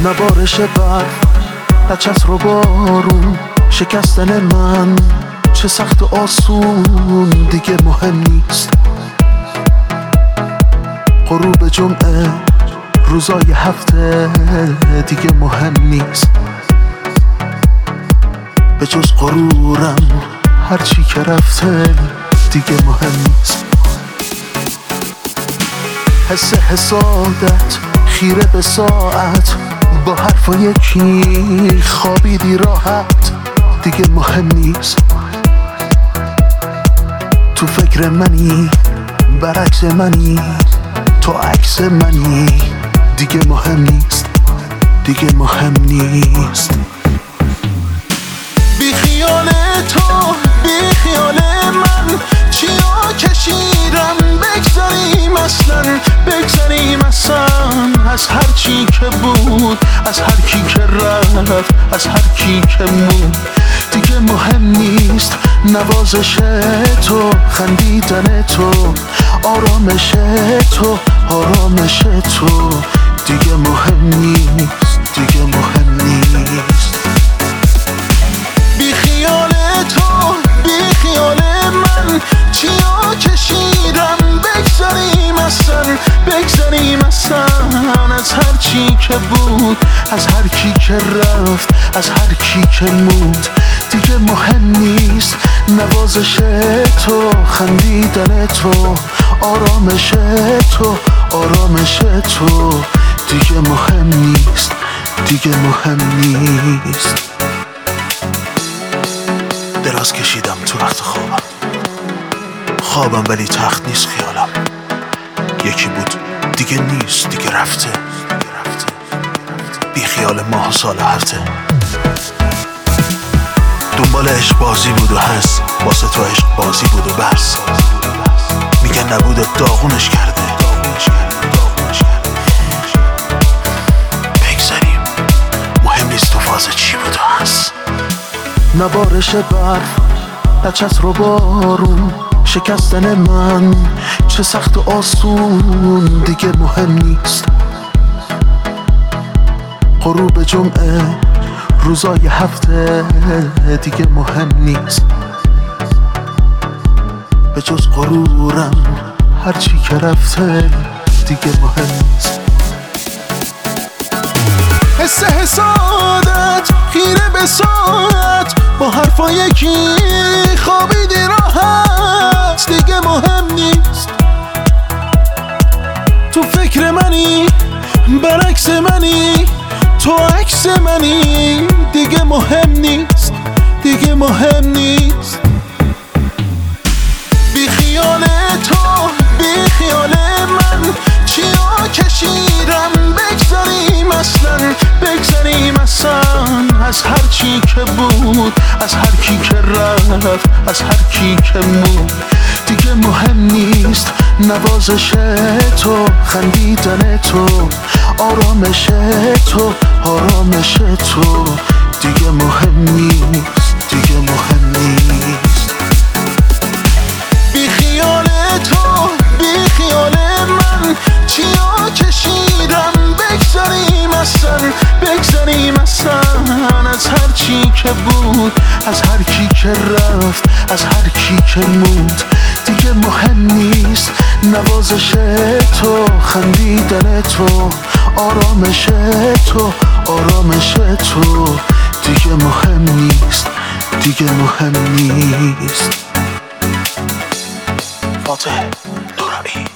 نبارش برف، نه چتر و بارون، شکستن من چه سخت و آسون دیگه مهم نیست. غروب جمعه، روزای هفته دیگه مهم نیست. به جز غرورم هرچی که رفته دیگه مهم نیست. حس حسادت خیره به ساعت، با حرفا یکی خوابیدی راحت دیگه مهم نیست. تو فکر منی، برعکس منی، تو عکس منی دیگه مهم نیست، دیگه مهم نیست. بی خیال تو، بی خیال من، چیا کشیدم بگذاریم اصلا، بگذاریم اصلا از هر چی که بود، از هر کی که رفت، از هر کی که موند دیگه مهم نیست. نوازش تو، خندیدن تو، آرامش تو، آرامش تو دیگه مهم نیست، دیگه مهم نیست. بی خیال تو، بی خیال من، چیا کشیدم بگذاریم اصلا، بگذاریم اصلا از هر چی که بود، از هر کی که رفت، از هر کی که موند دیگه مهم نیست. نوازش تو، خندیدن تو، آرامش تو، آرامش تو دیگه مهم نیست، دیگه مهم نیست. دراز کشیدم تو وقت خوابم ولی تخت نیست خیالم. یکی بود دیگه نیست، دیگه رفته. بی خیال ماه و سال هرته. دنبال عشق بازی بود و هست، واسه تو عشق بازی بود و بس. میگن نبوده داغونش کرده. بگذاریم، مهم نیست تو فاز چی بود و هست. نبارش برف، نه چتر و بارون، شکستن من چه سخت و آسون دیگه مهم نیست. غروب جمعه، روزای هفته دیگه مهم نیست. به جز غرورم هرچی که رفته دیگه مهم نیست. حس حسادت خیره به ساعت، با حرفا یکی خوابیدی راحت دیگه مهم نیست. تو فکر منی، برعکس منی، تو عکس منی دیگه مهم نیست، دیگه مهم نیست. بی خیال تو، بی خیال من، چیا کشیدم بگذاریم اصلا، بگذاریم اصلا از هر چی که بود، از هر کی که رفت، از هر کی که موند دیگه مهم نیست. نوازش تو، خندیدن تو، آرامش تو، آرامش تو دیگه مهم نیست، دیگه مهم نیست. بی خیال تو، بی خیال من، چیا کشیدم بگذاریم اصلا، بگذاریم اصلا از هر چی که بود، از هر کی که رفت، از هر کی که موند دیگه مهم نیست. نوازش تو، خندیدن تو، آرامش تو، آرامش تو دیگه مهم نیست، دیگه مهم نیست. فاتح دورایی.